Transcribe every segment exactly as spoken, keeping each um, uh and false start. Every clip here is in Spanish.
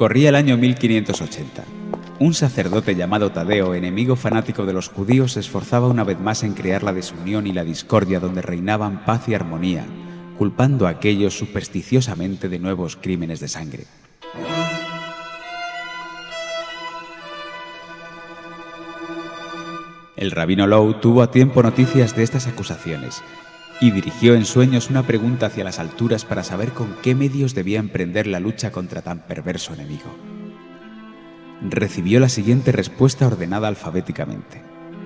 Corría el año mil quinientos ochenta. Un sacerdote llamado Tadeo, enemigo fanático de los judíos, se esforzaba una vez más en crear la desunión y la discordia donde reinaban paz y armonía, culpando a aquellos supersticiosamente de nuevos crímenes de sangre. El rabino Lowe tuvo a tiempo noticias de estas acusaciones y dirigió en sueños una pregunta hacia las alturas para saber con qué medios debía emprender la lucha contra tan perverso enemigo. Recibió la siguiente respuesta ordenada alfabéticamente: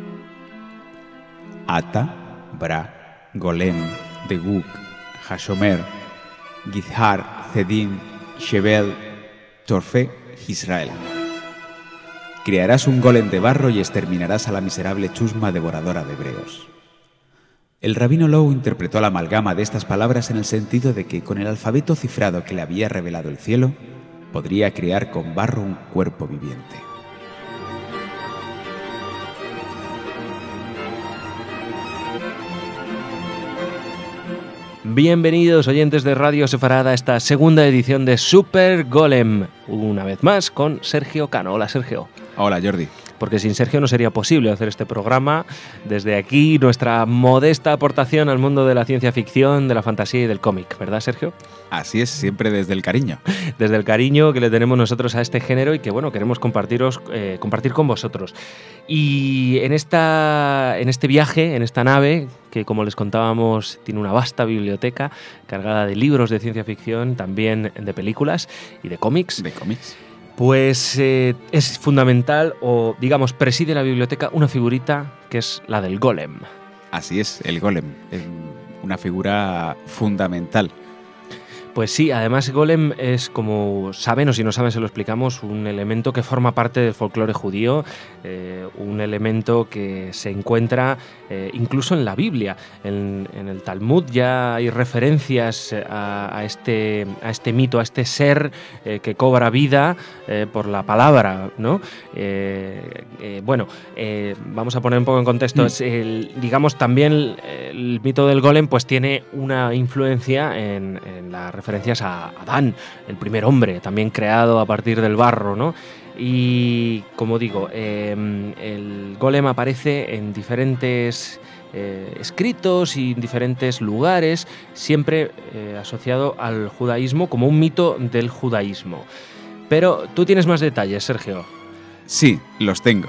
Ata, Bra, Golem, Deguk, Hashomer, Gizhar, Zedim, Shebel, Torfe, Israel. Crearás un golem de barro y exterminarás a la miserable chusma devoradora de hebreos. El rabino Lowe interpretó la amalgama de estas palabras en el sentido de que, con el alfabeto cifrado que le había revelado el cielo, podría crear con barro un cuerpo viviente. Bienvenidos, oyentes de Radio Sefarad, a esta segunda edición de Super Golem. Una vez más con Sergio Cano. Hola, Sergio. Hola, Jordi. Porque sin Sergio no sería posible hacer este programa. Desde aquí, nuestra modesta aportación al mundo de la ciencia ficción, de la fantasía y del cómic. ¿Verdad, Sergio? Así es, siempre desde el cariño. Desde el cariño que le tenemos nosotros a este género y que, bueno, queremos compartiros, eh, compartir con vosotros. Y en, esta, en este viaje, en esta nave, que como les contábamos tiene una vasta biblioteca cargada de libros de ciencia ficción, también de películas y de cómics. De cómics. Pues eh, es fundamental, o digamos, preside la biblioteca una figurita que es la del golem. Así es, el golem, es una figura fundamental. Pues sí, además golem es, como saben o si no saben se lo explicamos, un elemento que forma parte del folclore judío, eh, un elemento que se encuentra eh, incluso en la Biblia. En, en el Talmud ya hay referencias a, a, este, a este mito, a este ser eh, que cobra vida eh, por la palabra, ¿no? Eh, eh, bueno, eh, vamos a poner un poco en contexto. Mm. Es el, digamos, también el, el mito del golem pues tiene una influencia en, en la referencias a Adán, el primer hombre, también creado a partir del barro, ¿no? Y, como digo, eh, el golem aparece en diferentes eh, escritos y en diferentes lugares, siempre eh, asociado al judaísmo como un mito del judaísmo. Pero tú tienes más detalles, Sergio. Sí, los tengo.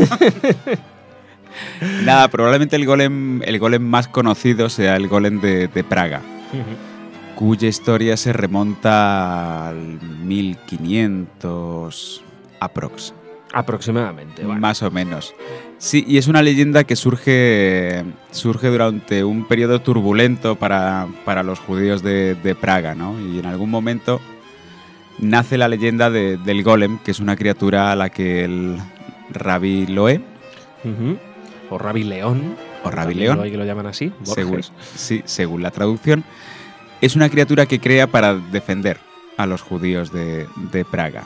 Nada, probablemente el golem, el golem más conocido sea el golem de, de Praga. Uh-huh. Cuya historia se remonta al mil quinientos aprox. Aproximadamente. Bueno. Más o menos. Sí, y es una leyenda que surge, surge durante un periodo turbulento para, para los judíos de, de Praga, ¿no? Y en algún momento nace la leyenda de, del golem, que es una criatura a la que el Rabí Loe... Uh-huh. O Rabí León. O Rabí León. Que lo llaman así. Según, sí, según la traducción. Es una criatura que crea para defender a los judíos de, de Praga.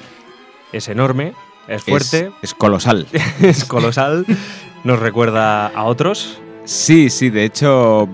Es enorme, es fuerte. Es, es colosal. Es colosal. ¿Nos recuerda a otros? Sí, sí, de hecho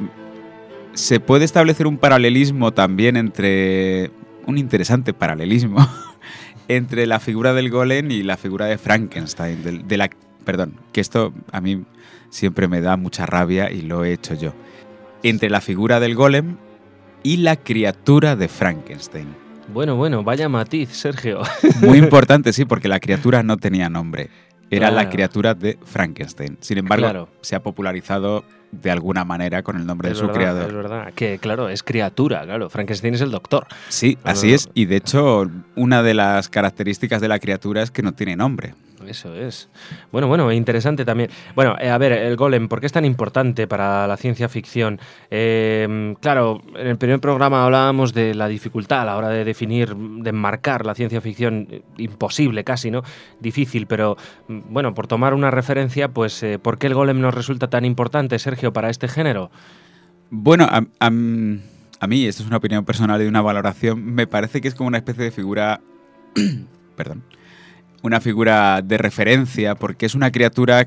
se puede establecer un paralelismo también entre... Un interesante paralelismo entre la figura del golem y la figura de Frankenstein. De, de la, perdón, que esto a mí siempre me da mucha rabia y lo he hecho yo. Entre la figura del golem y la criatura de Frankenstein. Bueno, bueno, vaya matiz, Sergio. Muy importante, sí, porque la criatura no tenía nombre. Era claro. La criatura de Frankenstein. Sin embargo, claro. Se ha popularizado de alguna manera con el nombre es de su verdad, creador. Es verdad, que claro, es criatura, claro. Frankenstein es el doctor. Sí, así es. Y de hecho, una de las características de la criatura es que no tiene nombre. Eso es. Bueno, bueno, interesante también. Bueno, eh, a ver, el golem, ¿por qué es tan importante para la ciencia ficción? Eh, claro, en el primer programa hablábamos de la dificultad a la hora de definir, de enmarcar la ciencia ficción, imposible casi, ¿no? Difícil, pero bueno, por tomar una referencia, pues eh, ¿por qué el golem nos resulta tan importante, Sergio, para este género? Bueno, a, a, a mí, esto es una opinión personal y una valoración, me parece que es como una especie de figura... Perdón. Una figura de referencia, porque es una criatura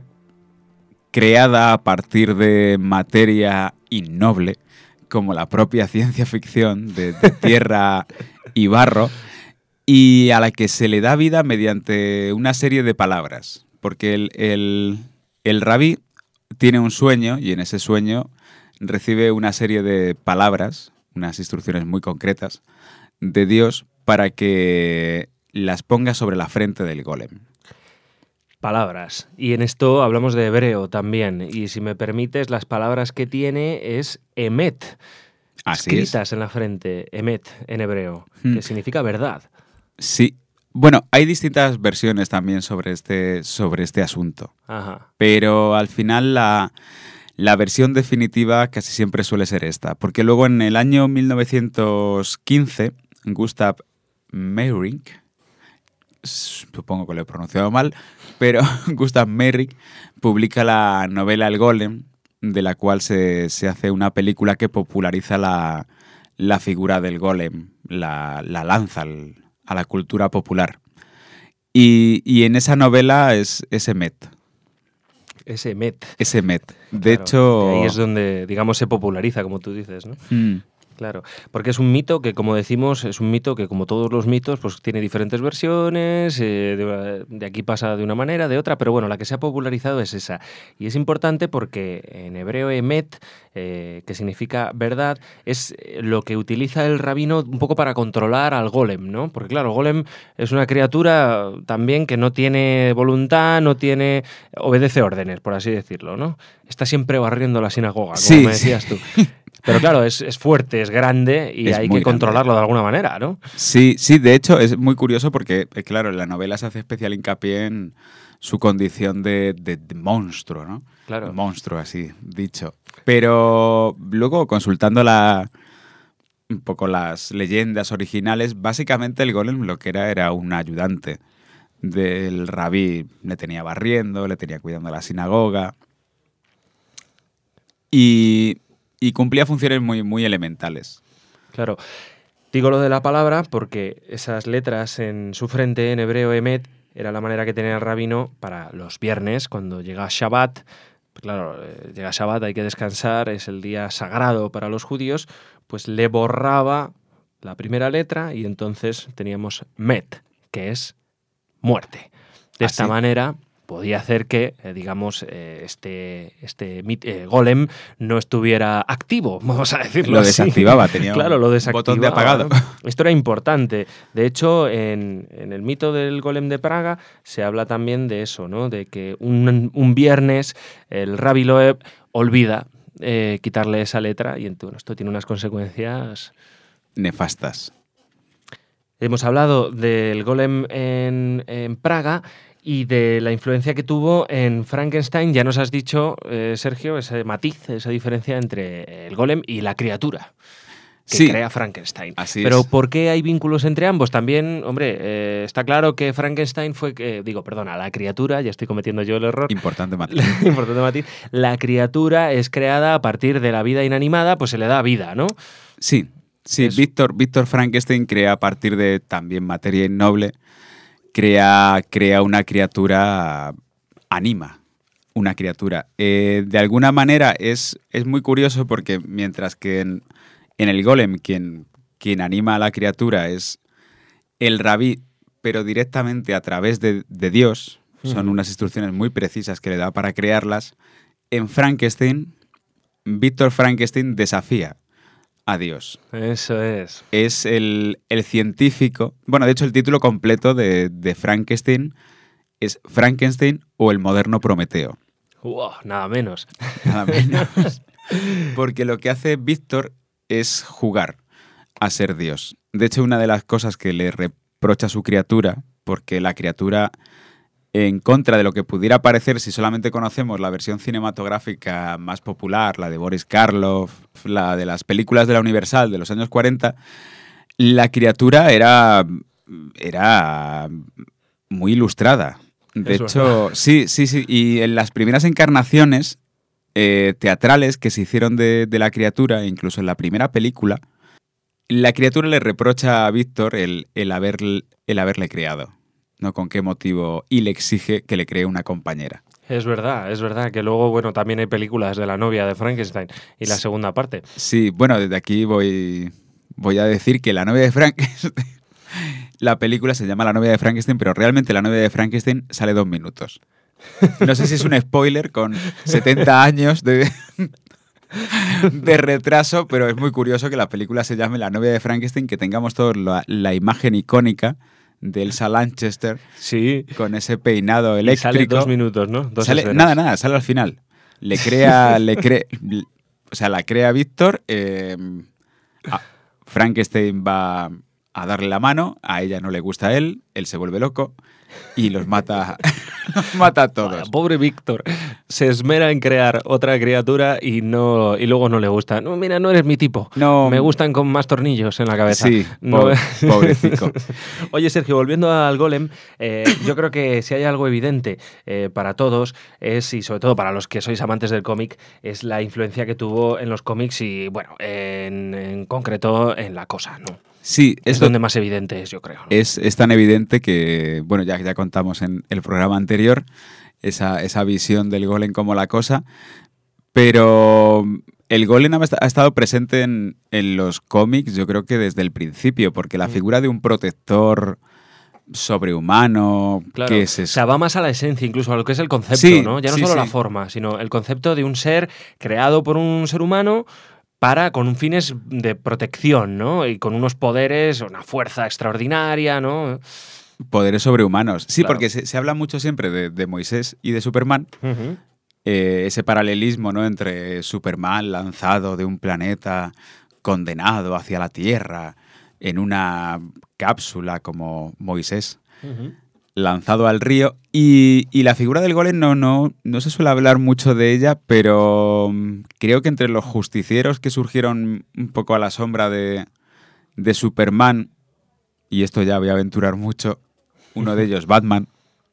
creada a partir de materia innoble, como la propia ciencia ficción, de, de tierra y barro, y a la que se le da vida mediante una serie de palabras. Porque el, el, el rabí tiene un sueño y en ese sueño recibe una serie de palabras, unas instrucciones muy concretas de Dios para que las ponga sobre la frente del golem. Palabras. Y en esto hablamos de hebreo también. Y si me permites, las palabras que tiene es emet. Así escritas es. en la frente, emet, en hebreo, Hmm. que significa verdad. Sí. Bueno, hay distintas versiones también sobre este, sobre este asunto. Ajá. Pero al final la, la versión definitiva casi siempre suele ser esta. Porque luego en el año mil novecientos quince, Gustav Meyrink, supongo que lo he pronunciado mal, pero Gustav Meyrink publica la novela El Golem, de la cual se, se hace una película que populariza la, la figura del golem, la, la lanza al, a la cultura popular. Y, y en esa novela es, es Emet. Es emet. Es Emet. De Claro, hecho... ahí es donde, digamos, se populariza, como tú dices, ¿no? Mm. Claro, porque es un mito que, como decimos, es un mito que, como todos los mitos, pues tiene diferentes versiones, eh, de, de aquí pasa de una manera, de otra, pero bueno, la que se ha popularizado es esa. Y es importante porque en hebreo emet, eh, que significa verdad, es lo que utiliza el rabino un poco para controlar al golem, ¿no? Porque claro, el golem es una criatura también que no tiene voluntad, no tiene... obedece órdenes, por así decirlo, ¿no? Está siempre barriendo la sinagoga, como Sí, me decías sí. tú. Pero claro, es, es fuerte, es grande y Es hay muy que grande. controlarlo de alguna manera, ¿no? Sí, sí, de hecho es muy curioso porque, eh, claro, en la novela se hace especial hincapié en su condición de, de- de monstruo, ¿no? Claro. Monstruo, así dicho. Pero luego, consultando la, un poco las leyendas originales, básicamente el golem lo que era era un ayudante del rabí. Le tenía barriendo, le tenía cuidando la sinagoga y, y cumplía funciones muy, muy elementales. Claro. Digo lo de la palabra porque esas letras en su frente, en hebreo emet, era la manera que tenía el rabino para los viernes, cuando llega Shabbat. Pues claro, eh, llega Shabbat, hay que descansar, es el día sagrado para los judíos, pues le borraba la primera letra y entonces teníamos met, que es muerte. De esta Así. manera podía hacer que, eh, digamos, eh, este, este mit- eh, golem no estuviera activo, vamos a decirlo Lo así. desactivaba, tenía Claro, un lo botón desactivaba. de apagado. Esto era importante. De hecho, en, en el mito del golem de Praga se habla también de eso, ¿no? De que un, un viernes el Rabbi Loeb olvida eh, quitarle esa letra y entonces esto tiene unas consecuencias. Nefastas. Hemos hablado del golem en, en Praga y de la influencia que tuvo en Frankenstein. Ya nos has dicho, eh, Sergio, ese matiz, esa diferencia entre el golem y la criatura que Sí. crea Frankenstein. Así Pero es. ¿por qué hay vínculos entre ambos? También, hombre, eh, está claro que Frankenstein fue, eh, digo, perdona, la criatura, ya estoy cometiendo yo el error. Importante matiz. Importante matiz. La criatura es creada a partir de la vida inanimada, pues se le da vida, ¿no? Sí, sí. Es- Víctor, Víctor Frankenstein crea a partir de también materia innoble, crea, crea una criatura, anima una criatura. Eh, de alguna manera es, es muy curioso porque mientras que en, en el golem quien, quien anima a la criatura es el rabí, pero directamente a través de, de Dios, son Ujú. unas instrucciones muy precisas que le da para crearlas, en Frankenstein, Víctor Frankenstein desafía a Dios. Eso es. Es el, el científico... Bueno, de hecho, el título completo de, de Frankenstein es Frankenstein o el moderno Prometeo. Wow, nada menos. Nada menos. Porque lo que hace Víctor es jugar a ser Dios. De hecho, una de las cosas que le reprocha a su criatura, porque la criatura, en contra de lo que pudiera parecer si solamente conocemos la versión cinematográfica más popular, la de Boris Karloff, la de las películas de la Universal de los años cuarenta, la criatura era, era muy ilustrada. De Es hecho, verdad. sí, sí, sí. Y en las primeras encarnaciones eh, teatrales que se hicieron de, de la criatura, incluso en la primera película, la criatura le reprocha a Víctor el, el, haber, el haberle creado. ¿No? ¿Con qué motivo? Y le exige que le cree una compañera. Es verdad, es verdad que luego, bueno, también hay películas de la novia de Frankenstein y la Sí. segunda parte. Sí, bueno, desde aquí voy, voy a decir que la novia de Frankenstein la película se llama La novia de Frankenstein, pero realmente La novia de Frankenstein sale dos minutos. No sé si es un spoiler con setenta años de, de retraso, pero es muy curioso que la película se llame La novia de Frankenstein, que tengamos todos la, la imagen icónica de Elsa Lanchester, sí, con ese peinado eléctrico. Y sale dos minutos, ¿no? Dos sale, nada, nada, sale al final. Le crea, le crea, o sea, la crea Víctor. Eh, Frankenstein va a darle la mano, a ella no le gusta a él, él se vuelve loco y los mata, los mata a todos. Vaya, pobre Víctor, se esmera en crear otra criatura y no y luego no le gusta. No, mira, no eres mi tipo. No, me gustan con más tornillos en la cabeza. Sí, no. pobre, pobrecito. Oye, Sergio, volviendo al Golem, eh, yo creo que si hay algo evidente eh, para todos es, y sobre todo para los que sois amantes del cómic, es la influencia que tuvo en los cómics y, bueno, en, en concreto en La Cosa, ¿no? Sí, es donde más evidente es, yo creo, ¿no? Es, es tan evidente que, bueno, ya, ya contamos en el programa anterior esa, esa visión del golem como La Cosa, pero el golem ha, ha estado presente en, en los cómics, yo creo que desde el principio, porque la figura de un protector sobrehumano, claro, que se... o sea, va más a la esencia, incluso a lo que es el concepto, sí, ¿no? Ya no sí, solo sí. la forma, sino el concepto de un ser creado por un ser humano para con fines de protección, ¿no? Y con unos poderes, una fuerza extraordinaria, ¿no? Poderes sobrehumanos. Sí, claro. porque se, se habla mucho siempre de, de Moisés y de Superman. Uh-huh. Eh, ese paralelismo, ¿no? Entre Superman lanzado de un planeta condenado hacia la Tierra en una cápsula como Moisés. Uh-huh. Lanzado al río, y, y la figura del golem no, no, no se suele hablar mucho de ella, pero creo que entre los justicieros que surgieron un poco a la sombra de, de Superman, y esto ya voy a aventurar mucho, uno de ellos, Batman,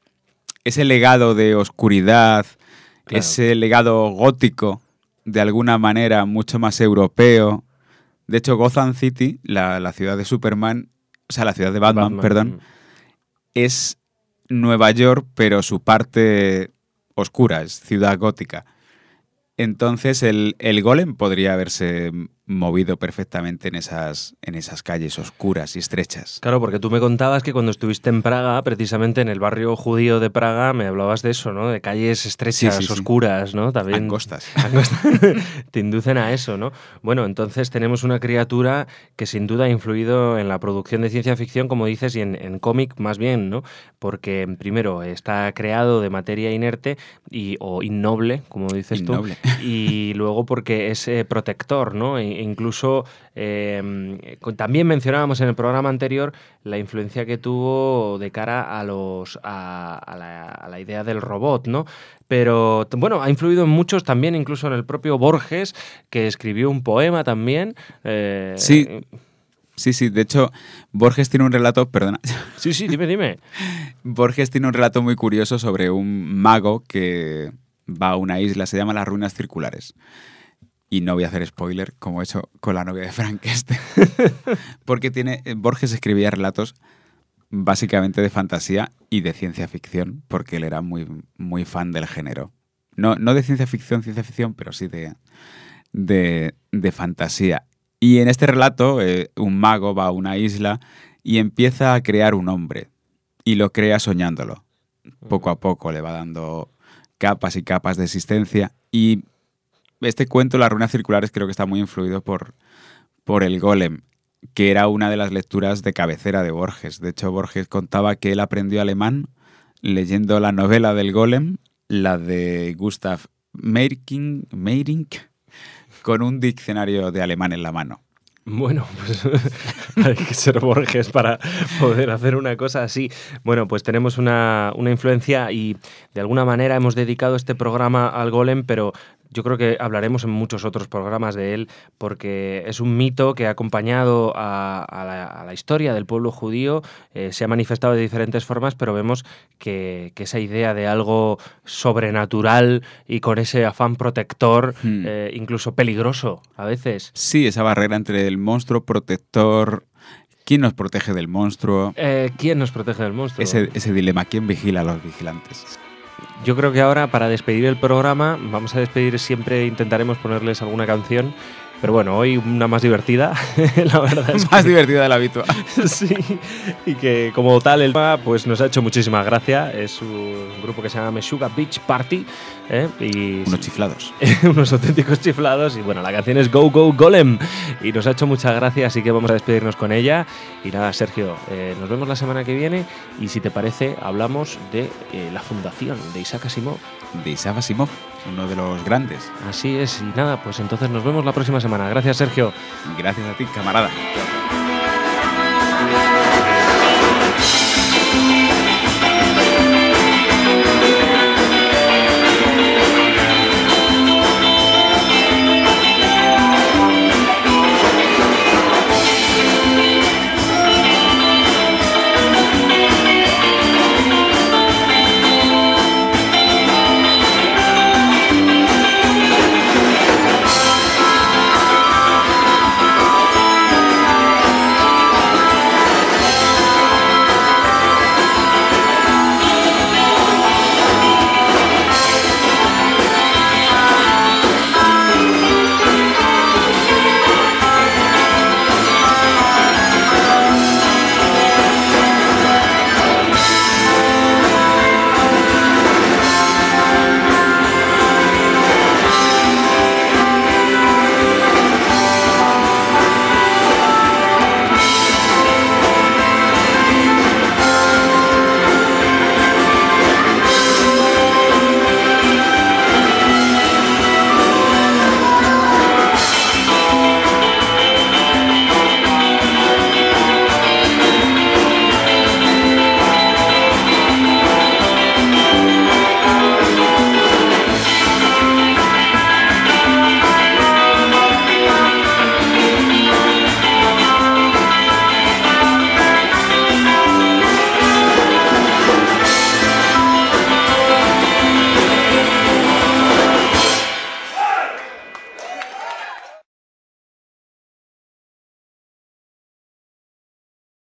ese legado de oscuridad, claro. Ese legado gótico, de alguna manera mucho más europeo. De hecho, Gotham City, la, la ciudad de Superman, o sea, la ciudad de Batman, Batman. perdón, es Nueva York, pero su parte oscura, es ciudad gótica. Entonces el, el golem podría haberse movido perfectamente en esas, en esas calles oscuras y estrechas. Claro, porque tú me contabas que cuando estuviste en Praga, precisamente en el barrio judío de Praga, me hablabas de eso, ¿no? De calles estrechas, sí, sí, oscuras, sí. ¿no? También angostas. angostas. Te inducen a eso, ¿no? Bueno, entonces tenemos una criatura que sin duda ha influido en la producción de ciencia ficción, como dices, y en, en cómic más bien, ¿no? Porque primero está creado de materia inerte y, o innoble, como dices innoble. tú, y luego porque es eh, protector, ¿no? E incluso eh, también mencionábamos en el programa anterior la influencia que tuvo de cara a los a, a, la, a la idea del robot, ¿no? Pero bueno, ha influido en muchos también, incluso en el propio Borges, que escribió un poema también. Eh, sí. Sí, sí, de hecho, Borges tiene un relato, perdona. Sí, sí, dime, dime. Borges tiene un relato muy curioso sobre un mago que va a una isla, se llama Las Ruinas Circulares. Y no voy a hacer spoiler, como he hecho con La novia de Frankenstein. Porque tiene, Borges escribía relatos básicamente de fantasía y de ciencia ficción, porque él era muy, muy fan del género. No, no de ciencia ficción, ciencia ficción, pero sí de, de, de fantasía. Y en este relato, eh, un mago va a una isla y empieza a crear un hombre. Y lo crea soñándolo. Poco a poco le va dando capas y capas de existencia. Y este cuento, Las Ruinas Circulares, creo que está muy influido por, por el golem, que era una de las lecturas de cabecera de Borges. De hecho, Borges contaba que él aprendió alemán leyendo la novela del golem, la de Gustav Meyrink, Meyrink, con un diccionario de alemán en la mano. Bueno, pues hay que ser Borges para poder hacer una cosa así. Bueno, pues tenemos una, una influencia y de alguna manera hemos dedicado este programa al golem, pero yo creo que hablaremos en muchos otros programas de él porque es un mito que ha acompañado a, a, la, a la historia del pueblo judío, eh, se ha manifestado de diferentes formas, pero vemos que, que esa idea de algo sobrenatural y con ese afán protector, hmm. eh, incluso peligroso a veces. Sí, esa barrera entre el monstruo protector... ¿Quién nos protege del monstruo? Eh, ¿Quién nos protege del monstruo? Ese, ese dilema, ¿quién vigila a los vigilantes? Yo creo que ahora, para despedir el programa, vamos a despedir siempre, intentaremos ponerles alguna canción Pero bueno, hoy una más divertida, la verdad es Más que, divertida de la habitual. sí, y que como tal el tema pues nos ha hecho muchísima gracia. Es un grupo que se llama Meshuggah Beach Party, ¿eh? Y Unos chiflados. unos auténticos chiflados. Y bueno, la canción es Go Go Golem y nos ha hecho mucha gracia, así que vamos a despedirnos con ella. Y nada, Sergio, eh, nos vemos la semana que viene y si te parece hablamos de eh, la fundación de Isaac Asimov. De Isaac Asimov, uno de los grandes. Así es, y nada, pues entonces nos vemos la próxima semana. Gracias, Sergio. Gracias a ti, camarada.